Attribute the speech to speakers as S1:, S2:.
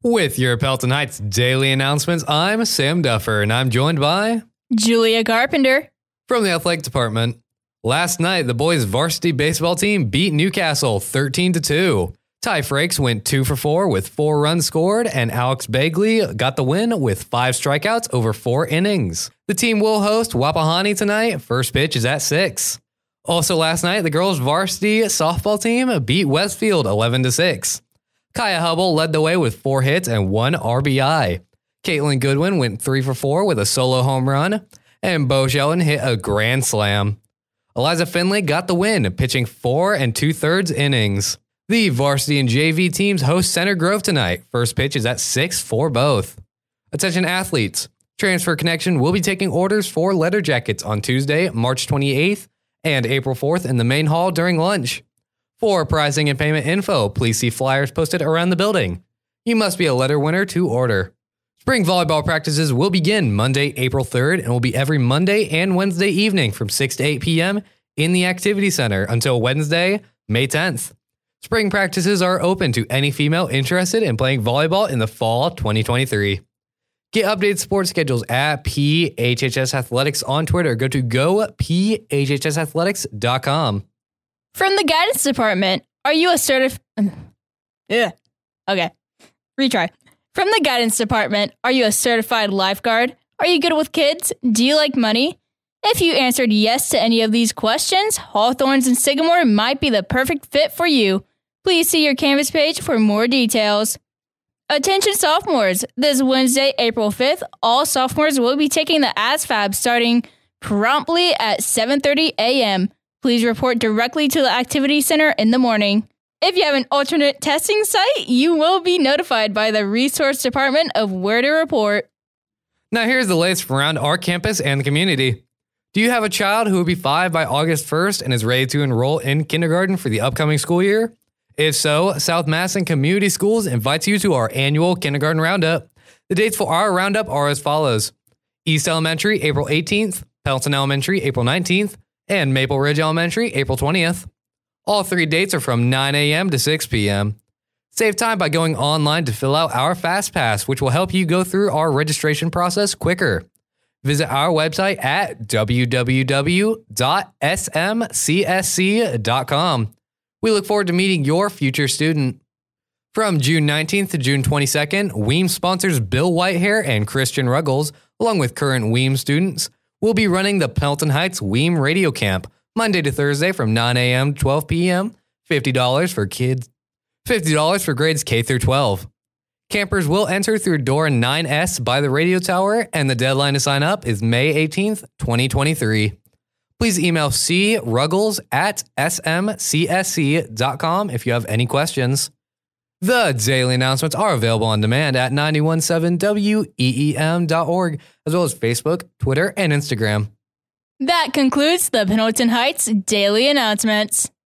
S1: With your Pelton Heights daily announcements, I'm Sam Duffer, and I'm joined by
S2: Julia Carpenter.
S1: From the athletic department. Last night, the boys' varsity baseball team beat Newcastle 13-2. Ty Frakes went 2 for 4 with 4 runs scored, and Alex Bagley got the win with 5 strikeouts over 4 innings. The team will host Wapahani tonight. First pitch is at 6. Also last night, the girls' varsity softball team beat Westfield 11-6. Kaya Hubble led the way with 4 hits and 1 RBI. Caitlin Goodwin went 3 for 4 with a solo home run, and Bo Sheldon hit a grand slam. Eliza Finley got the win, pitching 4 2/3 innings. The varsity and JV teams host Center Grove tonight. First pitch is at 6 for both. Attention athletes. Transfer Connection will be taking orders for letter jackets on Tuesday, March 28th and April 4th in the main hall during lunch. For pricing and payment info, please see flyers posted around the building. You must be a letter winner to order. Spring volleyball practices will begin Monday, April 3rd, and will be every Monday and Wednesday evening from 6 to 8 p.m. in the Activity Center until Wednesday, May 10th. Spring practices are open to any female interested in playing volleyball in the fall 2023. Get updated sports schedules at PHHS Athletics on Twitter. Go to gophhsathletics.com.
S2: From the guidance department, are you a From the guidance department, are you a certified lifeguard? Are you good with kids? Do you like money? If you answered yes to any of these questions, Hawthorns and Sycamore might be the perfect fit for you. Please see your Canvas page for more details. Attention sophomores! This Wednesday, April 5th, all sophomores will be taking the ASVAB starting promptly at 7:30 a.m. Please report directly to the Activity Center in the morning. If you have an alternate testing site, you will be notified by the Resource Department of where to report.
S1: Now here's the latest from around our campus and the community. Do you have a child who will be 5 by August 1st and is ready to enroll in kindergarten for the upcoming school year? If so, South Madison Community Schools invites you to our annual kindergarten roundup. The dates for our roundup are as follows. East Elementary, April 18th, Pelton Elementary, April 19th, and Maple Ridge Elementary, April 20th. All 3 dates are from 9 a.m. to 6 p.m. Save time by going online to fill out our FastPass, which will help you go through our registration process quicker. Visit our website at www.smcsc.com. We look forward to meeting your future student. From June 19th to June 22nd, Weems sponsors Bill Whitehair and Christian Ruggles, along with current Weems students, will be running the Pelton Heights Weem Radio Camp, Monday to Thursday from 9 a.m. to 12 p.m., $50 for kids, $50 for grades K through 12. Campers will enter through door 9S by the radio tower, and the deadline to sign up is May 18th, 2023. Please email cruggles@smcsc.com if you have any questions. The daily announcements are available on demand at 917weem.org, as well as Facebook, Twitter, and Instagram.
S2: That concludes the Pendleton Heights Daily Announcements.